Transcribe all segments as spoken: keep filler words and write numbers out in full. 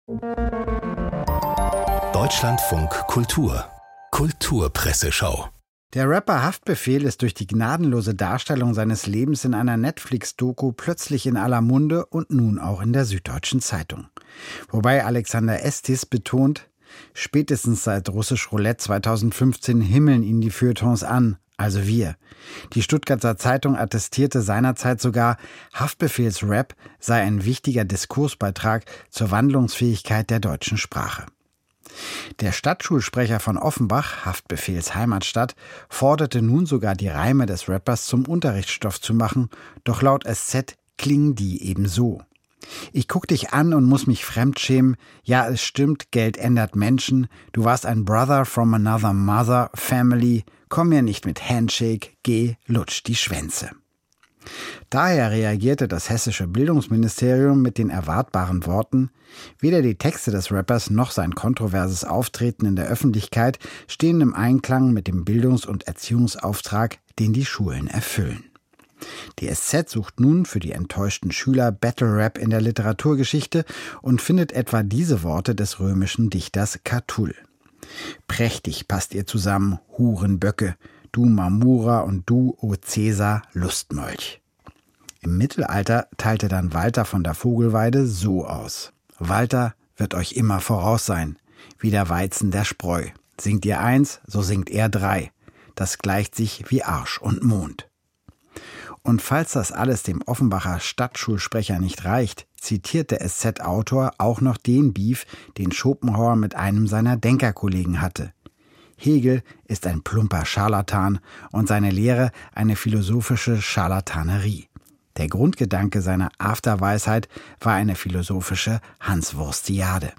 Deutschlandfunk Kultur Kulturpresseschau. Der Rapper Haftbefehl ist durch die gnadenlose Darstellung seines Lebens in einer Netflix-Doku plötzlich in aller Munde und nun auch in der Süddeutschen Zeitung. Wobei Alexander Estis betont, spätestens seit Russisch Roulette zweitausendfünfzehn himmeln ihn die Feuilletons an, also wir. Die Stuttgarter Zeitung attestierte seinerzeit sogar, Haftbefehls Rap sei ein wichtiger Diskursbeitrag zur Wandlungsfähigkeit der deutschen Sprache. Der Stadtschulsprecher von Offenbach, Haftbefehls Heimatstadt, forderte nun sogar die Reime des Rappers zum Unterrichtsstoff zu machen, doch laut S Z klingen die eben so. Ich guck dich an und muss mich fremdschämen, ja es stimmt, Geld ändert Menschen, du warst ein Brother from another mother, family, komm mir nicht mit Handshake, geh, lutsch die Schwänze. Daher reagierte das hessische Bildungsministerium mit den erwartbaren Worten: Weder die Texte des Rappers noch sein kontroverses Auftreten in der Öffentlichkeit stehen im Einklang mit dem Bildungs- und Erziehungsauftrag, den die Schulen erfüllen. Die S Z sucht nun für die enttäuschten Schüler Battle Rap in der Literaturgeschichte und findet etwa diese Worte des römischen Dichters Catull. Prächtig passt ihr zusammen, Hurenböcke, du Marmura und du, o Cäsar, Lustmolch. Im Mittelalter teilte dann Walter von der Vogelweide so aus: Walter wird euch immer voraus sein, wie der Weizen der Spreu. Singt ihr eins, so singt er drei. Das gleicht sich wie Arsch und Mond. Und falls das alles dem Offenbacher Stadtschulsprecher nicht reicht, zitiert der S Z-Autor auch noch den Beef, den Schopenhauer mit einem seiner Denkerkollegen hatte. Hegel ist ein plumper Scharlatan und seine Lehre eine philosophische Scharlatanerie. Der Grundgedanke seiner Afterweisheit war eine philosophische Hanswurstiade.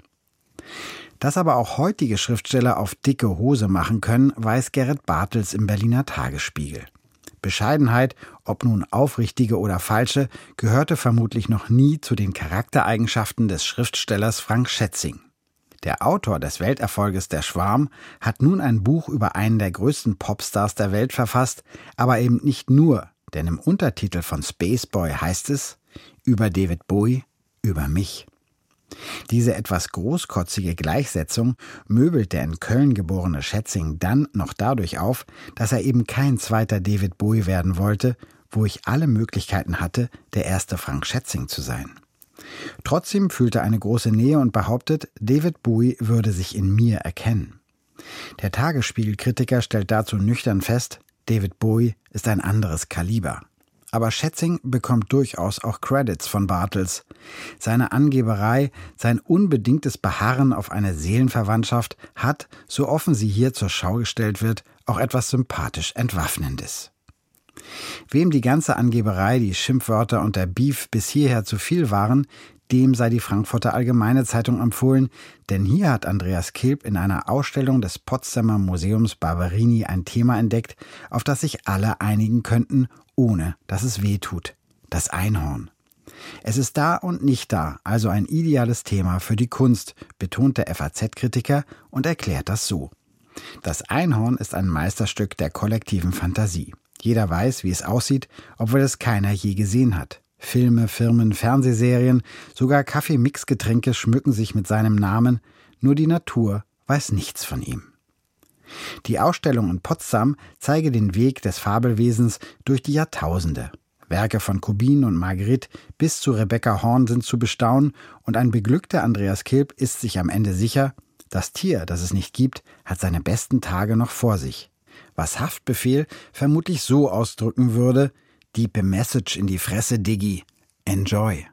Dass aber auch heutige Schriftsteller auf dicke Hose machen können, weiß Gerrit Bartels im Berliner Tagesspiegel. Bescheidenheit, ob nun aufrichtige oder falsche, gehörte vermutlich noch nie zu den Charaktereigenschaften des Schriftstellers Frank Schätzing. Der Autor des Welterfolges Der Schwarm hat nun ein Buch über einen der größten Popstars der Welt verfasst, aber eben nicht nur, denn im Untertitel von Spaceboy heißt es: Über David Bowie, über mich. Diese etwas großkotzige Gleichsetzung möbelt der in Köln geborene Schätzing dann noch dadurch auf, dass er eben kein zweiter David Bowie werden wollte, wo ich alle Möglichkeiten hatte, der erste Frank Schätzing zu sein. Trotzdem fühlte er eine große Nähe und behauptet, David Bowie würde sich in mir erkennen. Der Tagesspiegel-Kritiker stellt dazu nüchtern fest, David Bowie ist ein anderes Kaliber. Aber Schätzing bekommt durchaus auch Credits von Bartels. Seine Angeberei, sein unbedingtes Beharren auf eine Seelenverwandtschaft hat, so offen sie hier zur Schau gestellt wird, auch etwas sympathisch Entwaffnendes. Wem die ganze Angeberei, die Schimpfwörter und der Beef bis hierher zu viel waren, dem sei die Frankfurter Allgemeine Zeitung empfohlen, denn hier hat Andreas Kilb in einer Ausstellung des Potsdamer Museums Barberini ein Thema entdeckt, auf das sich alle einigen könnten, ohne dass es weh tut: das Einhorn. Es ist da und nicht da, also ein ideales Thema für die Kunst, betont der F A Z-Kritiker und erklärt das so: Das Einhorn ist ein Meisterstück der kollektiven Fantasie. Jeder weiß, wie es aussieht, obwohl es keiner je gesehen hat. Filme, Firmen, Fernsehserien, sogar Kaffee-Mix-Getränke schmücken sich mit seinem Namen, nur die Natur weiß nichts von ihm. Die Ausstellung in Potsdam zeige den Weg des Fabelwesens durch die Jahrtausende. Werke von Cobbin und Magritte bis zu Rebecca Horn sind zu bestaunen und ein beglückter Andreas Kilb ist sich am Ende sicher, das Tier, das es nicht gibt, hat seine besten Tage noch vor sich. Was Haftbefehl vermutlich so ausdrücken würde: Deep Message in die Fresse, Diggi. Enjoy.